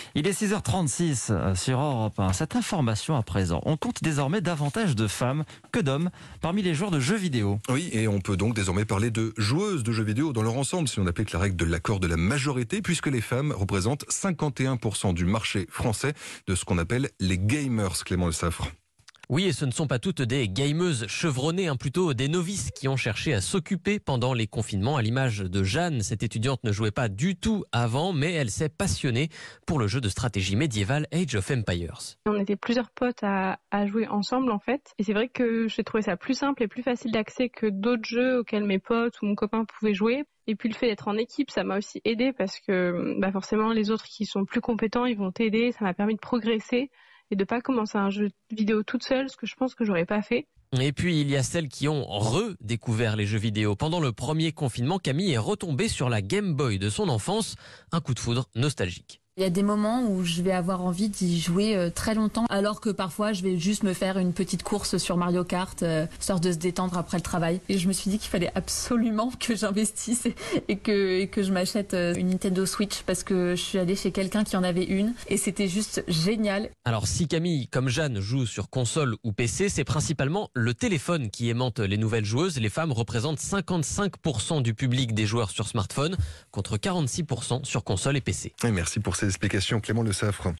Il est 6h36 sur Europe 1. Cette information à présent, on compte désormais davantage de femmes que d'hommes parmi les joueurs de jeux vidéo. Oui, et on peut donc désormais parler de joueuses de jeux vidéo dans leur ensemble, si on applique la règle de l'accord de la majorité, puisque les femmes représentent 51% du marché français de ce qu'on appelle les gamers, Clément Le Saffre. Oui, et ce ne sont pas toutes des gameuses chevronnées, plutôt des novices qui ont cherché à s'occuper pendant les confinements. À l'image de Jeanne, cette étudiante ne jouait pas du tout avant, mais elle s'est passionnée pour le jeu de stratégie médiévale Age of Empires. On était plusieurs potes à jouer ensemble en fait, et c'est vrai que j'ai trouvé ça plus simple et plus facile d'accès que d'autres jeux auxquels mes potes ou mon copain pouvaient jouer. Et puis le fait d'être en équipe, ça m'a aussi aidé parce que forcément les autres qui sont plus compétents, ils vont t'aider. Ça m'a permis de progresser et de pas commencer un jeu vidéo toute seule, ce que je pense que j'aurais pas fait. Et puis, il y a celles qui ont redécouvert les jeux vidéo. Pendant le premier confinement, Camille est retombée sur la Game Boy de son enfance. Un coup de foudre nostalgique. Il y a des moments où je vais avoir envie d'y jouer très longtemps, alors que parfois je vais juste me faire une petite course sur Mario Kart, histoire de se détendre après le travail. Et je me suis dit qu'il fallait absolument que j'investisse et que je m'achète une Nintendo Switch, parce que je suis allée chez quelqu'un qui en avait une et c'était juste génial. Alors si Camille, comme Jeanne, joue sur console ou PC, c'est principalement le téléphone qui aimante les nouvelles joueuses. Les femmes représentent 55% du public des joueurs sur smartphone, contre 46% sur console et PC. Et merci pour ces explications, Clément Le Saffre.